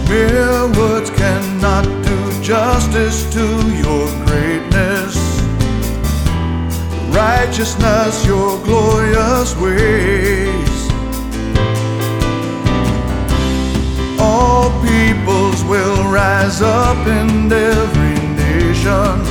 Mere words cannot do justice to your greatness, righteousness, your glorious ways. All peoples will rise up, and every nation